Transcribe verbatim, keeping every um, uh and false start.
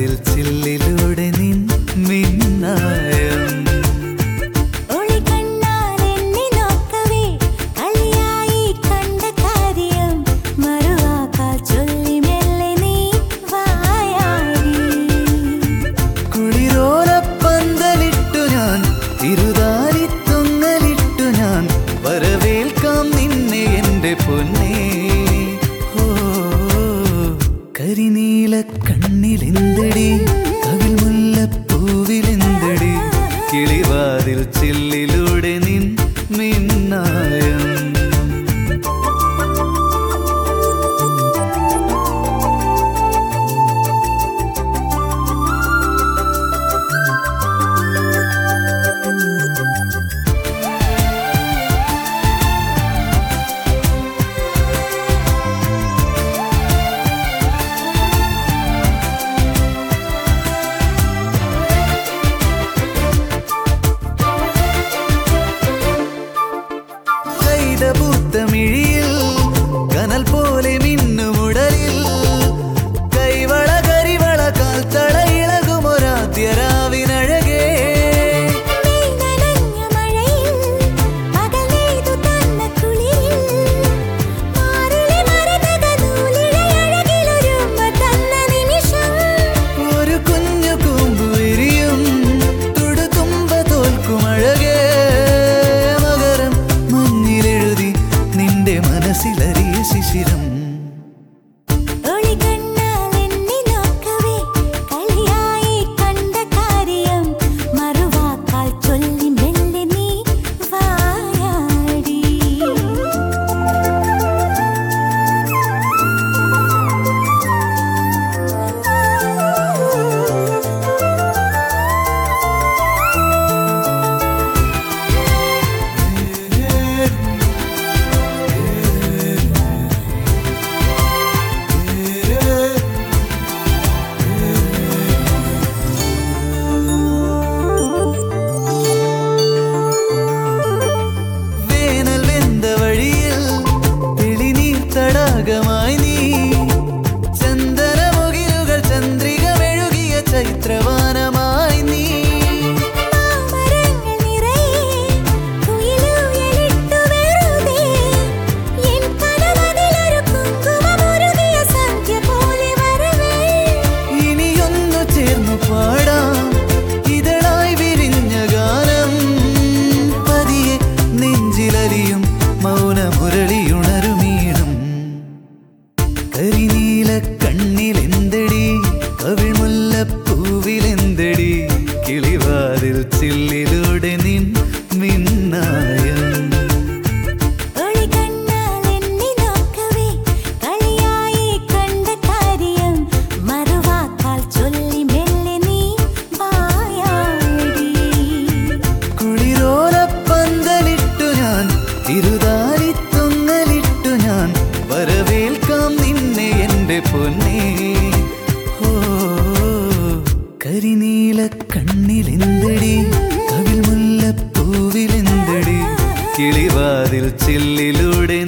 ചില്ലിലൂടെ നിൻ മിന്നായം കുളിരോലപ്പന്തലിട്ടു ഞാൻ തിരുതാലിത്തൊങ്ങലിട്ടു ഞാൻ വരവേൽക്കാം നിന്നെ എൻ്റെ പൊന്നേ. ഓ കരിനീല കണ്ണിലെന്തടി കവിൽ മുല്ലപ്പൂവിലെന്തടി കിളിവാതിൽ ചില്ലിലൂടെ നിൻ മിന്നായം പൂത്തമിഴിയിൽ കനൽ പോലെ മിന്നുമുടലിൽ കൈവള കരിവള കാൽത്തള ഇളകുമൊരാദ്യരാവിനഴകേ ഒരു കുഞ്ഞു കൂമ്പു എരിയും തുടുതുമ്പ തോൽക്കുമഴകേ മനസ്സിലറിയ ശിശിരം തടാകമായി നീ ചന്ദനമുകിലുകൾ ചന്ദ്രിക മെഴുകിയ ചൈത്രവാനമായി നീ ഇനിയൊന്നു ചേർന്നു പാടാം ഇതളായി വിരിഞ്ഞ ഗാനം പതിയെ നെഞ്ചിലലിയും മൗനമുരളിയുണരുമീണം കരിനീല കണ്ണിലെന്തടി കവിൾ മുല്ലപ്പൂവിലെന്തടി കിളിവാതിൽ ചില്ലിലൂടെ നിൻ മിന്നായം കുളിരോലപ്പന്തലിട്ടു ഞാൻ തിരുതാലിത്തൊങ്ങലിട്ടു ഞാൻ വരവേൽക്കാം നിന്നെ എൻ്റെ പൊന്നേ. ഓ കരിനീല കണ്ണിലെന്തടി കവിൽ മുല്ലപ്പൂവിലെന്തടി കിളിവാതിൽ ചില്ലിലൂടെ